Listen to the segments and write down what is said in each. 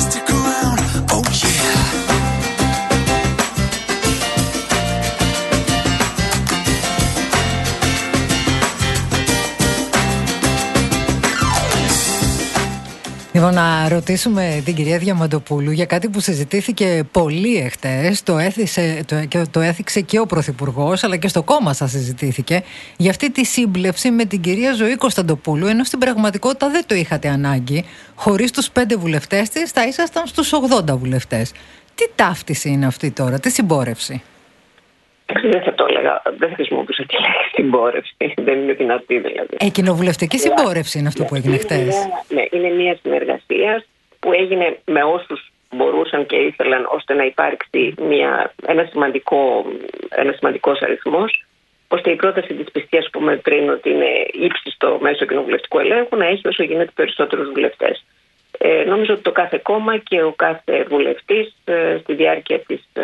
stick around. Oh yeah. Λοιπόν, να ρωτήσουμε την κυρία Διαμαντοπούλου για κάτι που συζητήθηκε πολύ εχθές. Το έθιξε και ο Πρωθυπουργός, αλλά και στο κόμμα σας συζητήθηκε, για αυτή τη σύμπλευση με την κυρία Ζωή Κωνσταντοπούλου, ενώ στην πραγματικότητα δεν το είχατε ανάγκη. Χωρίς τους 5 βουλευτές της θα ήσασταν στους 80 βουλευτές. Τι ταύτιση είναι αυτή τώρα, τι συμπόρευση? Δεν θα το έλεγα, δεν θα χρησιμοποιούσα τη λέξη συμπόρευση. Δεν είναι δυνατή δηλαδή. Κοινοβουλευτική συμπόρευση είναι αυτό που έγινε χτες. Ναι, είναι μια συνεργασία που έγινε με όσους μπορούσαν και ήθελαν, ώστε να υπάρξει ένας σημαντικός αριθμός, ώστε η πρόταση της πιστείας που με πριν ότι είναι ύψιστο μέσω κοινοβουλευτικού ελέγχου να έχει όσο γίνεται περισσότερους βουλευτές. Νομίζω ότι το κάθε κόμμα και ο κάθε βουλευτής στη διάρκεια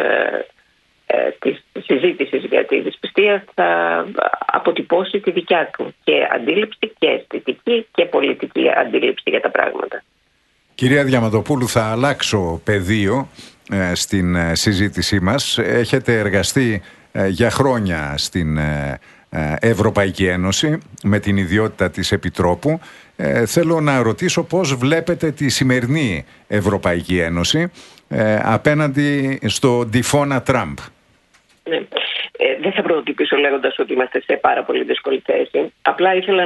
της συζήτησης για τη δυσπιστία θα αποτυπώσει τη δικιά του και αντίληψη και αισθητική και πολιτική αντίληψη για τα πράγματα. Κυρία Διαμαντοπούλου, θα αλλάξω πεδίο στην συζήτησή μας. Έχετε εργαστεί για χρόνια στην Ευρωπαϊκή Ένωση με την ιδιότητα της Επιτρόπου. Θέλω να ρωτήσω πώς βλέπετε τη σημερινή Ευρωπαϊκή Ένωση απέναντι στο τυφώνα Τραμπ. Ναι. Δεν θα πρωτοτυπήσω λέγοντας ότι είμαστε σε πάρα πολύ δύσκολη θέση. Απλά ήθελα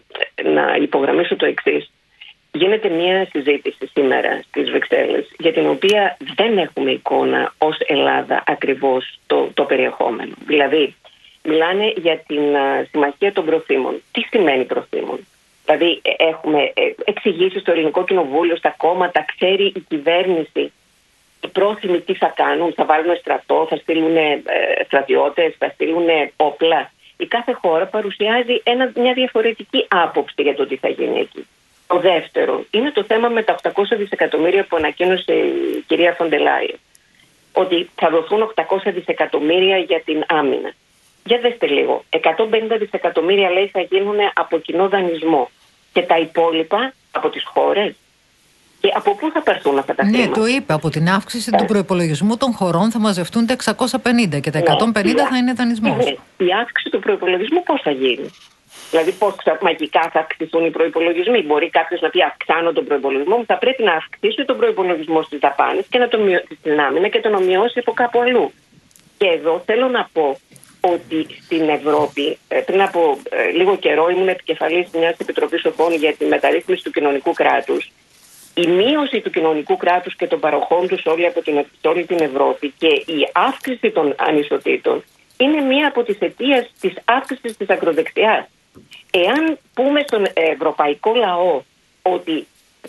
να υπογραμμίσω το εξής. Γίνεται μια συζήτηση σήμερα στις Βρυξέλλες για την οποία δεν έχουμε εικόνα ως Ελλάδα ακριβώς το περιεχόμενο. Δηλαδή, μιλάνε για την συμμαχία των προθήμων. Τι σημαίνει προθήμων? Δηλαδή, έχουμε εξηγήσει στο Ελληνικό Κοινοβούλιο, στα κόμματα, ξέρει η κυβέρνηση οι πρόθυμοι τι θα κάνουν, θα βάλουν στρατό, θα στείλουν στρατιώτες, θα στείλουν όπλα. Η κάθε χώρα παρουσιάζει μια διαφορετική άποψη για το τι θα γίνει εκεί. Το δεύτερο είναι το θέμα με τα 800 δισεκατομμύρια που ανακοίνωσε η κυρία Φοντερ Λάιεν. Ότι θα δοθούν 800 δισεκατομμύρια για την άμυνα. Για δέστε λίγο. 150 δισεκατομμύρια λέει θα γίνουν από κοινό δανεισμό. Και τα υπόλοιπα από τις χώρες. Και από πού θα πάρθουν αυτά τα χρήματα? Ναι, το είπε. Από την αύξηση του προϋπολογισμού των χωρών θα μαζευτούν τα 650 και τα 150 θα είναι δανεισμός. Η αύξηση του προϋπολογισμού πώς θα γίνει? Δηλαδή, πώς μαγικά θα αυξηθούν οι προϋπολογισμοί? Μπορεί κάποιος να πει αυξάνω τον προϋπολογισμό μου, θα πρέπει να αυξήσει τον προϋπολογισμό στις δαπάνες και να τον μειώσει στην άμυνα και τον μειώσει από κάπου αλλού. Και εδώ θέλω να πω ότι στην Ευρώπη, πριν από λίγο καιρό, ήμουν επικεφαλής μιας επιτροπής σοφών για τη μεταρρύθμιση του κοινωνικού κράτους. Η μείωση του κοινωνικού κράτους και των παροχών του σε όλη την Ευρώπη και η αύξηση των ανισοτήτων είναι μία από τις αιτίες της αύξησης της ακροδεξιάς. Εάν πούμε στον ευρωπαϊκό λαό ότι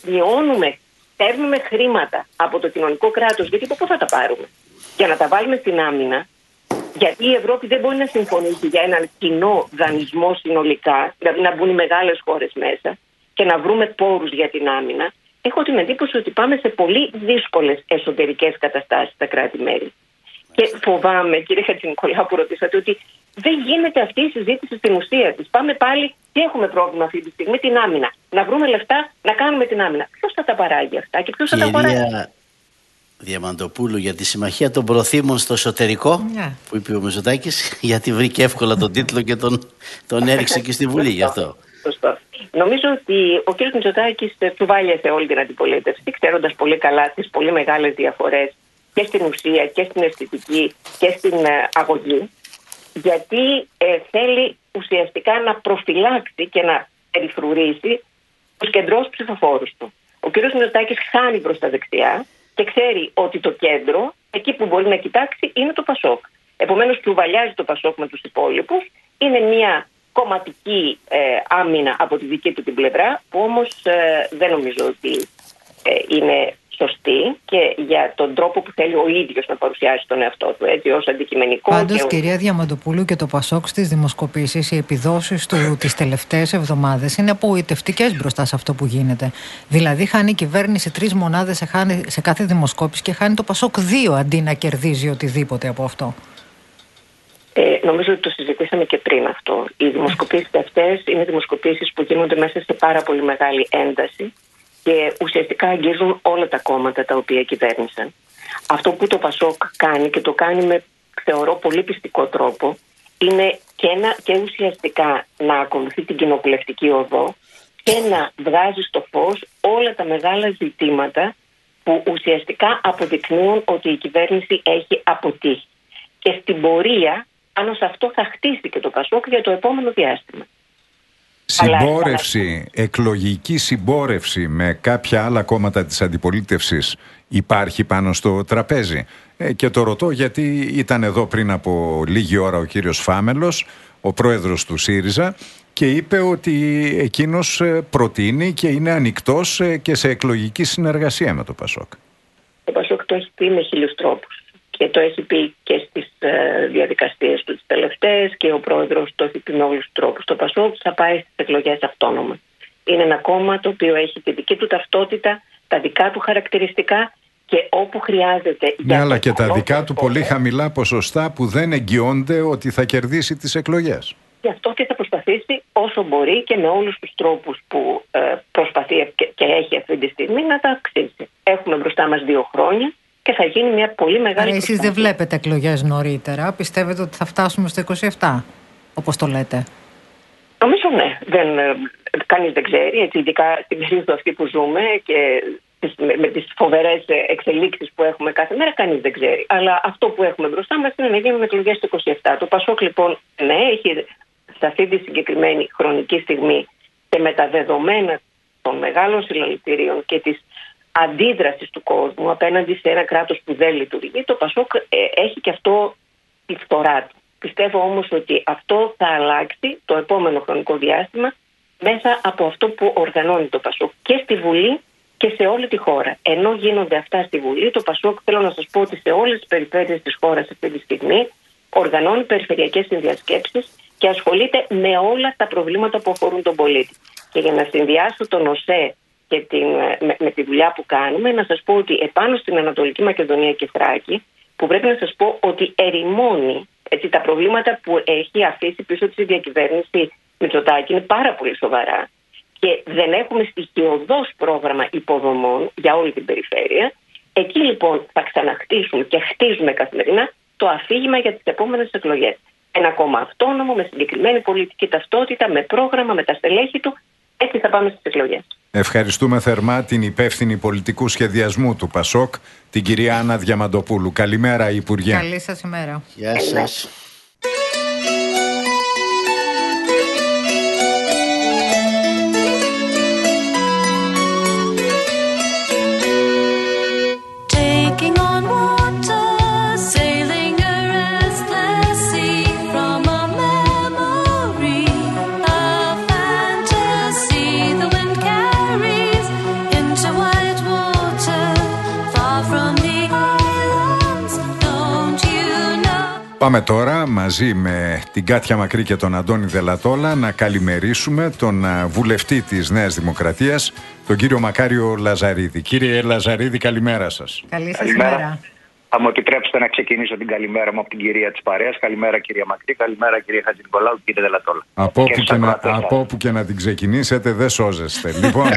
παίρνουμε χρήματα από το κοινωνικό κράτος, γιατί από πού θα τα πάρουμε? Για να τα βάλουμε στην άμυνα, γιατί η Ευρώπη δεν μπορεί να συμφωνήσει για έναν κοινό δανεισμό συνολικά, δηλαδή να μπουν οι μεγάλες χώρες μέσα και να βρούμε πόρους για την άμυνα. Έχω την εντύπωση ότι πάμε σε πολύ δύσκολες εσωτερικές καταστάσεις στα κράτη-μέλη. Και φοβάμαι, κύριε Χατζηνικολάου, που ρωτήσατε, ότι δεν γίνεται αυτή η συζήτηση στην ουσία της. Πάμε πάλι τι έχουμε πρόβλημα αυτή τη στιγμή? Την άμυνα. Να βρούμε λεφτά να κάνουμε την άμυνα. Ποιος θα τα παράγει αυτά και ποιος θα τα παράγει? Κυρία Διαμαντοπούλου, για τη συμμαχία των προθήμων στο εσωτερικό, που είπε ο Μητσοτάκης, γιατί βρήκε εύκολα τον τίτλο και τον έριξε και στη Βουλή γι' αυτό. Σωστό. Νομίζω ότι ο κ. Μητσοτάκης τσουβάλιασε όλη την αντιπολίτευση, ξέροντας πολύ καλά τις πολύ μεγάλες διαφορές και στην ουσία και στην αισθητική και στην αγωγή, γιατί θέλει ουσιαστικά να προφυλάξει και να περιφρουρήσει τους κεντρούς ψηφοφόρους του. Ο κ. Μητσοτάκης χάνει προς τα δεξιά και ξέρει ότι το κέντρο, εκεί που μπορεί να κοιτάξει, είναι το Πασόκ. Επομένως, τσουβαλιάζει το Πασόκ με τους υπόλοιπους. Είναι μια κομματική άμυνα από τη δική του την πλευρά, που όμως δεν νομίζω ότι είναι σωστή και για τον τρόπο που θέλει ο ίδιος να παρουσιάσει τον εαυτό του, έτσι, ως αντικειμενικό. Πάντως, κυρία Διαμαντοπούλου, και το Πασόκ στις δημοσκοπήσεις, οι επιδόσεις του τις τελευταίες εβδομάδες είναι απογοητευτικές μπροστά σε αυτό που γίνεται. Δηλαδή, χάνει η κυβέρνηση 3 μονάδες σε κάθε δημοσκόπηση και χάνει το Πασόκ 2 αντί να κερδίζει οτιδήποτε από αυτό. Νομίζω ότι το συζητήσαμε και πριν αυτό. Οι δημοσκοπήσεις αυτές είναι δημοσκοπήσεις που γίνονται μέσα σε πάρα πολύ μεγάλη ένταση και ουσιαστικά αγγίζουν όλα τα κόμματα τα οποία κυβέρνησαν. Αυτό που το Πασόκ κάνει και το κάνει με, θεωρώ, πολύ πιστικό τρόπο, είναι και ουσιαστικά να ακολουθεί την κοινοβουλευτική οδό και να βγάζει στο φως όλα τα μεγάλα ζητήματα που ουσιαστικά αποδεικνύουν ότι η κυβέρνηση έχει αποτύχει. Και στην πορεία, πάνω σε αυτό θα χτίσει και το Πασόκ για το επόμενο διάστημα. Συμπόρευση, εκλογική συμπόρευση με κάποια άλλα κόμματα της αντιπολίτευσης υπάρχει πάνω στο τραπέζι? Και το ρωτώ γιατί ήταν εδώ πριν από λίγη ώρα ο κύριος Φάμελος, ο πρόεδρος του ΣΥΡΙΖΑ, και είπε ότι εκείνος προτείνει και είναι ανοιχτός και σε εκλογική συνεργασία με το Πασόκ. Το Πασόκ το έχει πει με 1000 τρόπους και το έχει πει και στις διαδικασίες του τις τελευταίες, και ο πρόεδρος το έχει πει με όλους τους τρόπους. Το Πασόκ θα πάει στις εκλογές αυτόνομα. Είναι ένα κόμμα το οποίο έχει τη δική του ταυτότητα, τα δικά του χαρακτηριστικά, και όπου χρειάζεται... Ναι, αλλά και τα δικά του πολύ χαμηλά ποσοστά που δεν εγγυώνται ότι θα κερδίσει τις εκλογές. Γι' αυτό και θα προσπαθήσει όσο μπορεί και με όλους τους τρόπους που προσπαθεί και έχει αυτή τη στιγμή να τα αυξήσει. Έχουμε μπροστά μας 2 χρόνια και θα γίνει μια πολύ μεγάλη... Άρα εσείς δεν βλέπετε εκλογές νωρίτερα? Πιστεύετε ότι θα φτάσουμε στο 27, όπως το λέτε? Νομίζω ναι. Κανείς δεν ξέρει, έτσι, ειδικά στην περίοδο αυτή που ζούμε και με τις φοβερές εξελίξεις που έχουμε κάθε μέρα, κανείς δεν ξέρει. Αλλά αυτό που έχουμε μπροστά μας είναι να γίνουν εκλογές το 27. Το Πασόκ λοιπόν, ναι, έχει σε αυτή τη συγκεκριμένη χρονική στιγμή και με τα δεδομένα των μεγάλων συλλαλητηρίων και της αντίδρασης του κόσμου απέναντι σε ένα κράτος που δεν λειτουργεί, το Πασόκ έχει και αυτό τη φθορά του. Πιστεύω όμως ότι αυτό θα αλλάξει το επόμενο χρονικό διάστημα μέσα από αυτό που οργανώνει το Πασόκ και στη Βουλή και σε όλη τη χώρα. Ενώ γίνονται αυτά στη Βουλή, το Πασόκ, θέλω να σας πω ότι σε όλες τις περιφέρειες της χώρας αυτή τη στιγμή οργανώνει περιφερειακές συνδιασκέψεις και ασχολείται με όλα τα προβλήματα που αφορούν τον πολίτη. Και για να συνδυάσω τον ΟΣΕ και με τη δουλειά που κάνουμε, να σας πω ότι επάνω στην Ανατολική Μακεδονία και Θράκη, που πρέπει να σας πω ότι ερημώνει, έτσι, τα προβλήματα που έχει αφήσει πίσω της η διακυβέρνηση Μητσοτάκη είναι πάρα πολύ σοβαρά και δεν έχουμε στοιχειωδώς πρόγραμμα υποδομών για όλη την περιφέρεια. Εκεί λοιπόν θα ξαναχτίσουμε και χτίζουμε καθημερινά το αφήγημα για τις επόμενες εκλογές. Ένα κόμμα αυτόνομο, με συγκεκριμένη πολιτική ταυτότητα, με πρόγραμμα, με τα στελέχη του. Έτσι θα πάμε στις εκλογές. Ευχαριστούμε θερμά την υπεύθυνη πολιτικού σχεδιασμού του Πασόκ, την κυρία Άννα Διαμαντοπούλου. Καλημέρα, Υπουργέ. Καλή σας ημέρα. Γεια σας. Πάμε τώρα μαζί με την Κάτια Μακρύ και τον Αντώνη Δελατόλα να καλημερίσουμε τον βουλευτή της Νέας Δημοκρατίας, τον κύριο Μακάριο Λαζαρίδη. Κύριε Λαζαρίδη, καλημέρα σας. Καλή σας ημέρα. Θα μου επιτρέψετε να ξεκινήσω την καλημέρα μου από την κυρία της παρέας. Καλημέρα κυρία Μακρύ, καλημέρα κυρία Χατζηνικολάου και κύριε Δελατόλα. Από όπου και να την ξεκινήσετε δεν σώζεστε. Λοιπόν.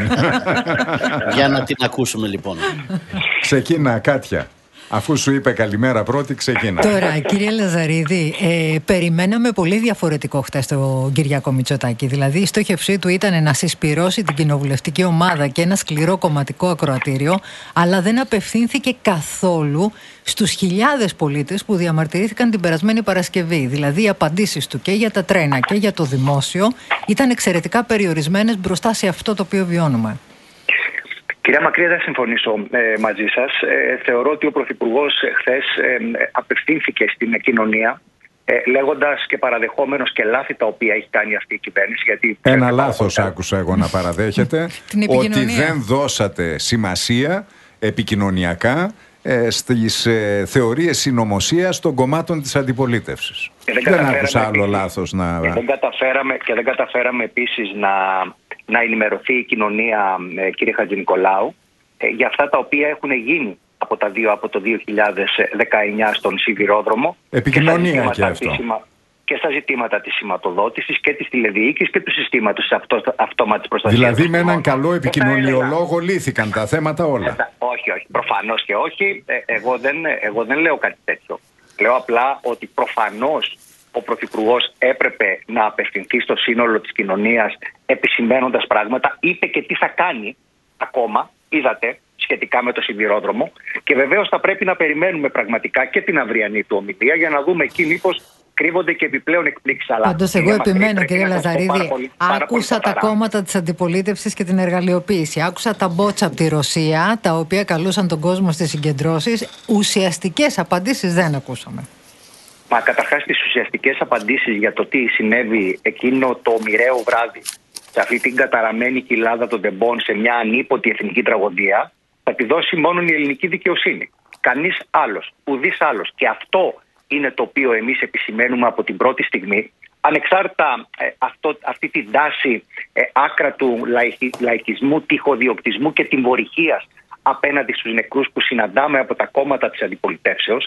Για να την ακούσουμε λοιπόν. Ξεκίνα, Κάτια. Αφού σου είπε καλημέρα πρώτη, ξεκίνα. Τώρα, κύριε Λαζαρίδη, περιμέναμε πολύ διαφορετικό χτες τον Κυριάκο Μητσοτάκη. Δηλαδή, η στόχευσή του ήταν να συσπυρώσει την κοινοβουλευτική ομάδα και ένα σκληρό κομματικό ακροατήριο, αλλά δεν απευθύνθηκε καθόλου στους χιλιάδες πολίτες που διαμαρτυρήθηκαν την περασμένη Παρασκευή. Δηλαδή, οι απαντήσεις του και για τα τρένα και για το δημόσιο ήταν εξαιρετικά περιορισμένες μπροστά σε αυτό το οποίο βιώνουμε. Κυρία Μακρύ, δεν συμφωνήσω μαζί σας. Θεωρώ ότι ο Πρωθυπουργός χθες απευθύνθηκε στην κοινωνία λέγοντας και παραδεχόμενος και λάθη τα οποία έχει κάνει αυτή η κυβέρνηση. Γιατί ένα λάθος άκουσα εγώ να παραδέχεται, ότι δεν δώσατε σημασία επικοινωνιακά στις θεωρίες συνωμοσίας των κομμάτων της αντιπολίτευσης. Δεν άκουσα άλλο λάθος να... Και δεν καταφέραμε επίσης να ενημερωθεί η κοινωνία, κύριε Χατζηνικολάου, για αυτά τα οποία έχουν γίνει από το 2019 στον Σιδηρόδρομο. Επικοινωνία και αυτό. και στα ζητήματα της σηματοδότησης και της τηλεδιοίκησης και του συστήματος αυτόματης προστασίας. Δηλαδή με έναν καλό επικοινωνιολόγο λύθηκαν τα θέματα όλα. Όχι, προφανώς και όχι. Εγώ δεν λέω κάτι τέτοιο. Λέω απλά ότι προφανώς ο Πρωθυπουργός έπρεπε να απευθυνθεί στο σύνολο της κοινωνίας επισημαίνοντας πράγματα, είπε και τι θα κάνει ακόμα, είδατε, σχετικά με το σιδηρόδρομο, και βεβαίως θα πρέπει να περιμένουμε πραγματικά και την αυριανή του ομιλία για να δούμε εκεί μήπως κρύβονται και επιπλέον εκπλήξεις. Πάντως εγώ επιμένω, κύριε Λαζαρίδη, άκουσα τα κόμματα της αντιπολίτευσης και την εργαλειοποίηση. Άκουσα τα μπότσα από τη Ρωσία, τα οποία καλούσαν τον κόσμο στις συγκεντρώσεις. Ουσιαστικές απαντήσεις δεν ακούσαμε. Μα καταρχάς τις ουσιαστικές απαντήσεις για το τι συνέβη εκείνο το μοιραίο βράδυ, σε αυτή την καταραμένη κοιλάδα των τεμπών, σε μια ανίποτη εθνική τραγωδία, θα τη δώσει μόνο η ελληνική δικαιοσύνη. Κανείς άλλος, ουδής άλλος. Και αυτό είναι το οποίο εμείς επισημαίνουμε από την πρώτη στιγμή, ανεξάρτητα αυτή την τάση άκρατου λαϊκισμού, τυχοδιοκτισμού και τιμωρυχίας απέναντι στους νεκρούς που συναντάμε από τα κόμματα της αντιπολιτεύσεως,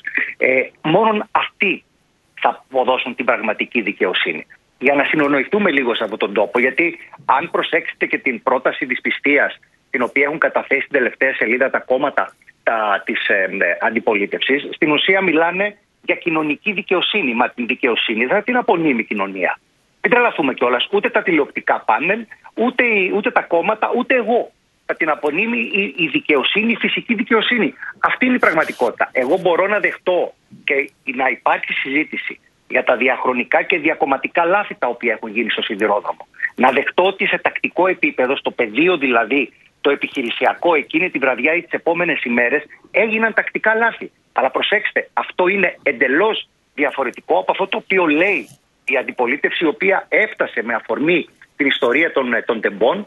μόνον αυτοί θα αποδώσουν την πραγματική δικαιοσύνή. Για να συνονοηθούμε λίγο σε αυτόν τον τόπο, γιατί αν προσέξετε και την πρόταση της πιστείας, την οποία έχουν καταθέσει στην τελευταία σελίδα τα κόμματα της αντιπολίτευσης, στην ουσία μιλάνε για κοινωνική δικαιοσύνη. Μα την δικαιοσύνη δεν την απονείμει η κοινωνία. Μην τρελαθούμε κιόλας. Ούτε τα τηλεοπτικά πάνελ, ούτε τα κόμματα, ούτε εγώ. Θα την απονείμει η δικαιοσύνη, η φυσική δικαιοσύνη. Αυτή είναι η πραγματικότητα. Εγώ μπορώ να δεχτώ και να υπάρξει συζήτηση για τα διαχρονικά και διακομματικά λάθη τα οποία έχουν γίνει στο σιδηρόδρομο. Να δεχτώ ότι σε τακτικό επίπεδο, στο πεδίο δηλαδή το επιχειρησιακό, εκείνη τη βραδιά ή τις επόμενες ημέρες, έγιναν τακτικά λάθη. Αλλά προσέξτε, αυτό είναι εντελώς διαφορετικό από αυτό το οποίο λέει η αντιπολίτευση, η οποία έφτασε με αφορμή την ιστορία των τεμπών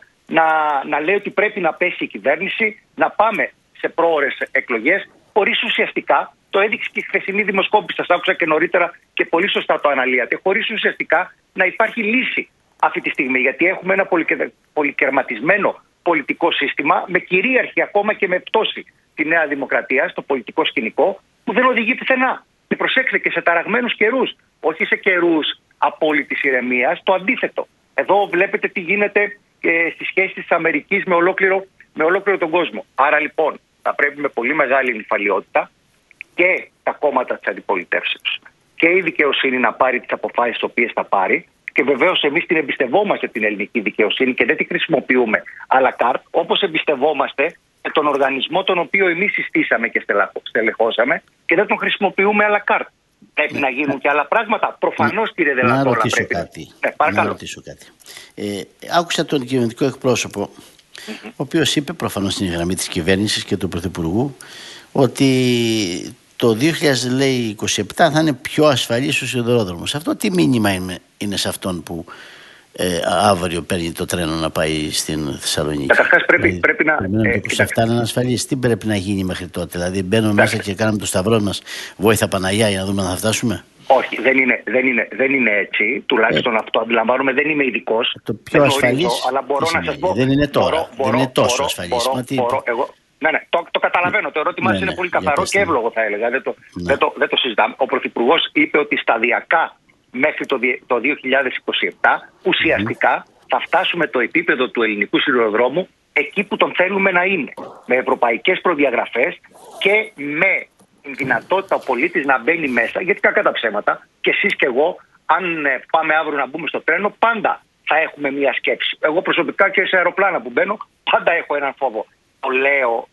να λέει ότι πρέπει να πέσει η κυβέρνηση, να πάμε σε πρόωρες εκλογές, χωρίς ουσιαστικά, το έδειξε και η χθεσινή δημοσκόπηση, σας άκουσα και νωρίτερα και πολύ σωστά το αναλύατε, χωρίς ουσιαστικά να υπάρχει λύση αυτή τη στιγμή. Γιατί έχουμε ένα πολυκερματισμένο πολιτικό σύστημα με κυρίαρχη ακόμα και με πτώση τη Νέα Δημοκρατία στο πολιτικό σκηνικό, που δεν οδηγεί πουθενά. Και προσέξτε, και σε ταραγμένους καιρούς, όχι σε καιρούς απόλυτης ηρεμίας, το αντίθετο. Εδώ βλέπετε τι γίνεται στη σχέση της Αμερικής με ολόκληρο τον κόσμο. Άρα λοιπόν θα πρέπει με πολύ μεγάλη νυφαλιότητα και τα κόμματα της αντιπολιτεύσεως και η δικαιοσύνη να πάρει τις αποφάσεις τις οποίες θα πάρει, και βεβαίως εμείς την εμπιστευόμαστε την ελληνική δικαιοσύνη και δεν τη χρησιμοποιούμε à la carte, όπως εμπιστευόμαστε και τον οργανισμό τον οποίο εμείς συστήσαμε και στελεχώσαμε και δεν τον χρησιμοποιούμε à la carte. Πρέπει να γίνουν και άλλα πράγματα. Προφανώς, κύριε Δελατόλα, να ρωτήσω κάτι. Να ρωτήσω κάτι. Άκουσα τον κυβερνητικό εκπρόσωπο, ο οποίος είπε, προφανώς στην γραμμή της κυβέρνησης και του Πρωθυπουργού, ότι το 2027 θα είναι πιο ασφαλής ο σιδηρόδρομος. Αυτό τι μήνυμα είναι σε αυτόν που αύριο παίρνει το τρένο να πάει στην Θεσσαλονίκη? Καταρχάς πρέπει να... Το 27 είναι ασφαλής. Τι πρέπει να γίνει μέχρι τότε? Δηλαδή μπαίνουμε μέσα και κάνουμε το σταυρό μας, Βόηθα Παναγιά, για να δούμε αν θα φτάσουμε? Όχι, δεν είναι έτσι. Τουλάχιστον αυτό αντιλαμβάνομαι. Δεν είμαι ειδικός. Το πιο ασφαλής, αλλά μπορώ να σας πω. Δεν είναι τώρα. Δεν είναι τόσο ασφαλής. Ναι, το καταλαβαίνω. Το ερώτημά είναι πολύ καθαρό και εύλογο, θα έλεγα. Δεν το συζητάμε. Ο Πρωθυπουργός είπε ότι σταδιακά μέχρι το 2027 ουσιαστικά θα φτάσουμε το επίπεδο του ελληνικού σιδηροδρόμου εκεί που τον θέλουμε να είναι. Με ευρωπαϊκές προδιαγραφές και με την δυνατότητα ο πολίτης να μπαίνει μέσα, γιατί κακά τα ψέματα, και εσείς και εγώ, αν πάμε αύριο να μπούμε στο τρένο, πάντα θα έχουμε μία σκέψη. Εγώ προσωπικά και σε αεροπλάνα που μπαίνω, πάντα έχω έναν φόβο. Το λέω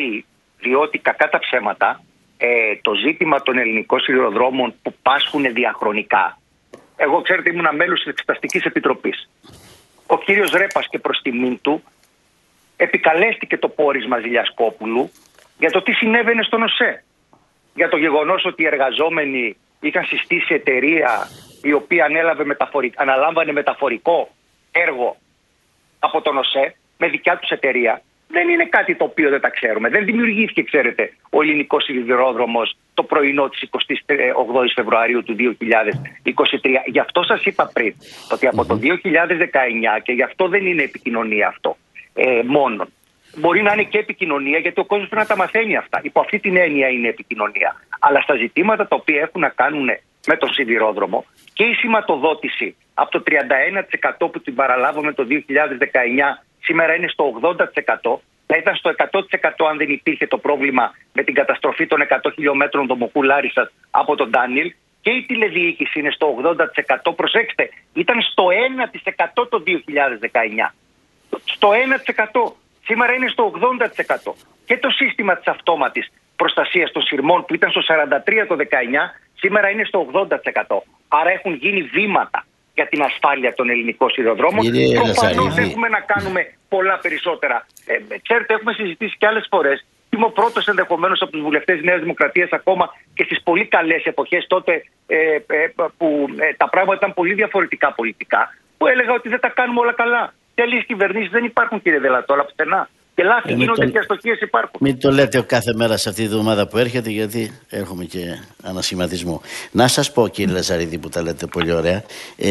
διότι κακά τα ψέματα, το ζήτημα των ελληνικών σιδηροδρόμων που πάσχουν διαχρονικά. Εγώ, ξέρετε, ήμουν μέλος της Εξεταστικής Επιτροπής. Ο κύριος Ρέπας, και προς τιμήν του, επικαλέστηκε το πόρισμα Ζηλιασκόπουλου για το τι συνέβαινε στον ΟΣΕ. Για το γεγονός ότι οι εργαζόμενοι είχαν συστήσει εταιρεία η οποία αναλάμβανε μεταφορικό έργο από τον ΟΣΕ με δικιά τους εταιρεία. Δεν είναι κάτι το οποίο δεν τα ξέρουμε. Δεν δημιουργήθηκε, ξέρετε, ο ελληνικός σιδηρόδρομος το πρωινό της 28ης Φεβρουαρίου του 2023. Γι' αυτό σας είπα πριν ότι από το 2019, και γι' αυτό δεν είναι επικοινωνία αυτό μόνον. Μπορεί να είναι και επικοινωνία, γιατί ο κόσμος πρέπει να τα μαθαίνει αυτά. Υπό αυτή την έννοια είναι επικοινωνία. Αλλά στα ζητήματα τα οποία έχουν να κάνουν με τον σιδηρόδρομο και η σηματοδότηση από το 31% που την παραλάβαμε το 2019 σήμερα είναι στο 80%. Θα ήταν στο 100% αν δεν υπήρχε το πρόβλημα με την καταστροφή των 100 χιλιόμετρων δομοκού Λάρισσας από τον Ντάνιελ. Και η τηλεδιοίκηση είναι στο 80%. Προσέξτε, ήταν στο 1% το 2019. Στο 1%. Σήμερα είναι στο 80%. Και το σύστημα της αυτόματης προστασίας των σειρμών που ήταν στο 43% το 19, σήμερα είναι στο 80%. Άρα έχουν γίνει βήματα για την ασφάλεια των ελληνικών σιδηροδρόμων. Προφανώς έχουμε να κάνουμε πολλά περισσότερα. Ξέρετε, έχουμε συζητήσει και άλλες φορές. Είμαι ο πρώτος ενδεχομένως από τους βουλευτές Νέας Δημοκρατίας, ακόμα και στις πολύ καλές εποχές τότε που τα πράγματα ήταν πολύ διαφορετικά πολιτικά, που έλεγα ότι δεν τα κάνουμε όλα καλά. Τέλειες κυβερνήσεις δεν υπάρχουν, κύριε Δελατόλα, πουθενά. Και λάθη γίνονται και αστοχίες υπάρχουν. Μην το λέτε κάθε μέρα σε αυτή τη εβδομάδα που έρχεται, γιατί έχουμε και ανασχηματισμό. Να σας πω, κύριε Λαζαρίδη, που τα λέτε πολύ ωραία.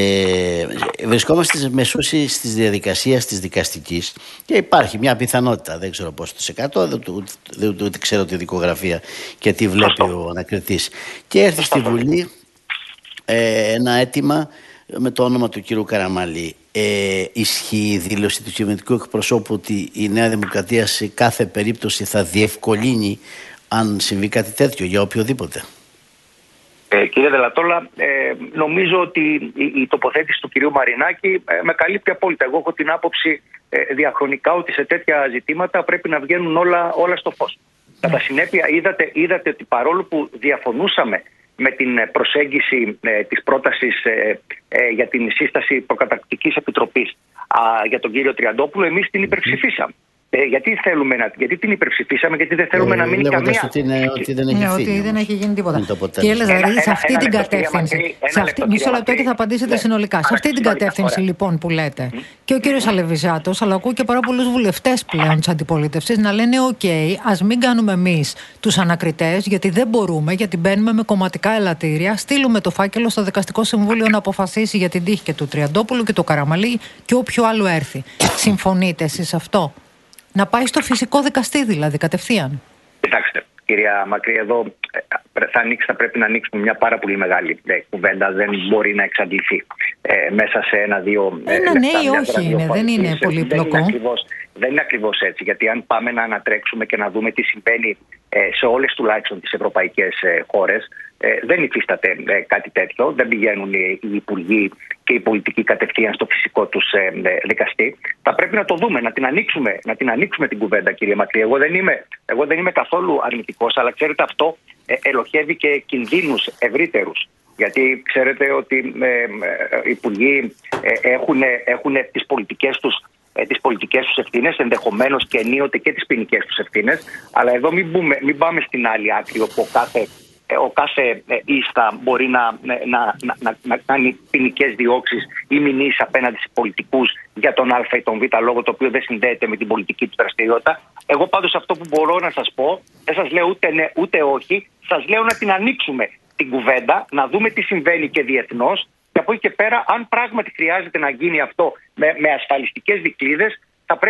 Βρισκόμαστε μεσούσει της διαδικασίας της δικαστικής και υπάρχει μια πιθανότητα, δεν ξέρω πόσο το 100%, δεν ξέρω τη δικογραφία και τι βλέπει ο ανακριτής. Και έρθει στη Βουλή ένα αίτημα με το όνομα του κύριου Καραμαλή. Ισχύει η δήλωση του κυβερνητικού εκπροσώπου ότι η Νέα Δημοκρατία σε κάθε περίπτωση θα διευκολύνει αν συμβεί κάτι τέτοιο για οποιοδήποτε? Κύριε Δελατόλα, νομίζω ότι η τοποθέτηση του κυρίου Μαρινάκη με καλύπτει απόλυτα. Εγώ έχω την άποψη διαχρονικά ότι σε τέτοια ζητήματα πρέπει να βγαίνουν όλα στο φως. Κατά συνέπεια είδατε ότι παρόλο που διαφωνούσαμε με την προσέγγιση της πρότασης για την σύσταση προκαταρκτικής επιτροπής για τον κύριο Τριαντόπουλο, εμείς την υπερψηφίσαμε. Γιατί την υπερψηφίσαμε, γιατί δεν θέλουμε να μείνει καμία. Ότι δεν έχει ότι δεν έχει γίνει τίποτα. Κύριε Λαζαρίδη, σε αυτή την κατεύθυνση. Μισό λεπτό και θα απαντήσετε συνολικά. Σε αυτή την κατεύθυνση λοιπόν που λέτε, και ο κύριος Αλεβιζάτος, αλλά ακούω και πάρα πολλούς βουλευτές πλέον της αντιπολίτευσης να λένε: OK, ας μην κάνουμε εμείς τους ανακριτές, γιατί δεν μπορούμε, γιατί μπαίνουμε με κομματικά ελαττήρια. Στείλουμε το φάκελο στο Δικαστικό Συμβούλιο να αποφασίσει για την τύχη και του Τριαντόπουλου και του Καραμαλή και όποιου άλλου έρθει. Συμφωνείτε εσείς αυτό? Να πάει στο φυσικό δικαστή δηλαδή, κατευθείαν. Κοιτάξτε, κυρία Μακρύ, εδώ θα πρέπει να ανοίξουμε μια πάρα πολύ μεγάλη κουβέντα. Δεν μπορεί να εξαντληθεί μέσα σε ένα-δύο λεπτά. Ναι ή όχι είναι, δεν είναι πολύπλοκο. Δεν είναι ακριβώς έτσι, γιατί αν πάμε να ανατρέξουμε και να δούμε τι συμβαίνει σε όλες τουλάχιστον τις ευρωπαϊκές χώρες, δεν υφίσταται κάτι τέτοιο. Δεν πηγαίνουν οι υπουργοί και οι πολιτικοί κατευθείαν στο φυσικό τους δικαστή. Θα πρέπει να το δούμε, να την ανοίξουμε την κουβέντα, κύριε Μακρύ. Εγώ δεν είμαι καθόλου αρνητικός, αλλά ξέρετε, αυτό ελοχεύει και κινδύνους ευρύτερους. Γιατί ξέρετε ότι οι υπουργοί έχουν τις πολιτικές τους ευθύνες, ενδεχομένως και ενίοτε και τις ποινικές τους ευθύνες. Αλλά εδώ μην πάμε στην άλλη άκρη, όπου ο κάθε ίστα μπορεί να κάνει ποινικές διώξεις ή μηνύσεις απέναντι σε πολιτικούς για τον Α ή τον Β λόγο, το οποίο δεν συνδέεται με την πολιτική του δραστηριότητα. Εγώ πάντως αυτό που μπορώ να σας πω, δεν σας λέω ούτε ναι ούτε όχι, σας λέω να την ανοίξουμε την κουβέντα, να δούμε τι συμβαίνει και διεθνώς. Και από εκεί και πέρα, αν πράγματι χρειάζεται να γίνει αυτό με ασφαλιστικές δικλείδες,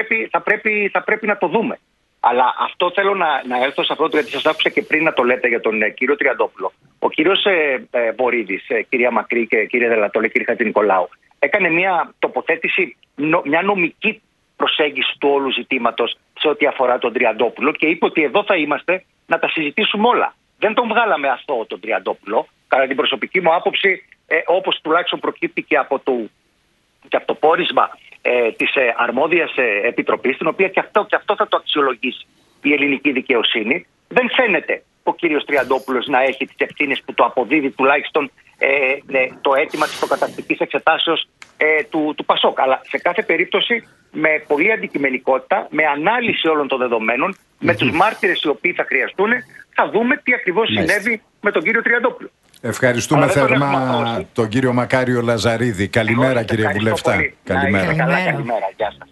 θα πρέπει να το δούμε. Αλλά αυτό θέλω να έρθω σε αυτό, γιατί σας άκουσα και πριν να το λέτε για τον κύριο Τριαντόπουλο. Ο κύριος Βορίδης, κυρία Μακρύ και κύριε Δελατόλε, κύριε Χατζηνικολάου, έκανε μια τοποθέτηση, μια νομική προσέγγιση του όλου ζητήματος σε ό,τι αφορά τον Τριαντόπουλο και είπε ότι εδώ θα είμαστε να τα συζητήσουμε όλα. Δεν τον βγάλαμε αθώο τον Τριαντόπουλο. Κατά την προσωπική μου άποψη, όπως τουλάχιστον προκύπτει και από το πόρισμα της αρμόδιας επιτροπής, την οποία και αυτό θα το αξιολογήσει η ελληνική δικαιοσύνη, δεν φαίνεται ο κύριος Τριαντόπουλος να έχει τις ευθύνες που το αποδίδει τουλάχιστον το αίτημα της προκαταρκτικής εξετάσεως του Πασόκ. Αλλά σε κάθε περίπτωση με πολλή αντικειμενικότητα, με ανάλυση όλων των δεδομένων, με τους μάρτυρες οι οποίοι θα χρειαστούν, θα δούμε τι ακριβώς συνέβη με τον κύριο Τριαντόπουλο. Ευχαριστούμε θερμά τον κύριο Μακάριο Λαζαρίδη. Καλημέρα, κύριε Βουλευτά. Καλημέρα. Γεια σας.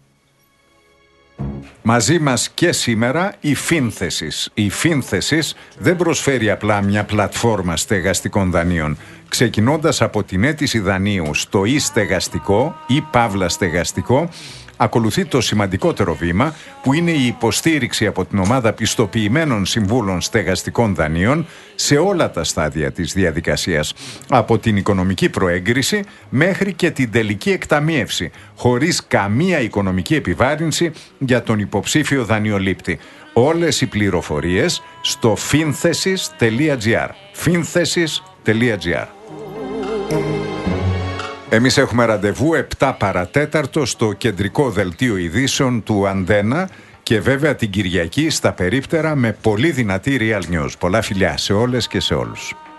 Μαζί μας και σήμερα η Φίνθεσης. Η Φίνθεσης δεν προσφέρει απλά μια πλατφόρμα στεγαστικών δανείων. Ξεκινώντας από την αίτηση δανείου στο ή στεγαστικό ή παύλα στεγαστικό, ακολουθεί το σημαντικότερο βήμα, που είναι η υποστήριξη από την ομάδα πιστοποιημένων συμβούλων στεγαστικών δανείων σε όλα τα στάδια της διαδικασίας, από την οικονομική προέγκριση μέχρι και την τελική εκταμίευση, χωρίς καμία οικονομική επιβάρυνση για τον υποψήφιο δανειολήπτη. Όλες οι πληροφορίες στο finthesis.gr. finthesis.gr. Εμείς έχουμε ραντεβού 7 παρατέταρτο στο κεντρικό δελτίο ειδήσεων του Αντένα και βέβαια την Κυριακή στα περίπτερα με πολύ δυνατή Real News. Πολλά φιλιά σε όλες και σε όλους.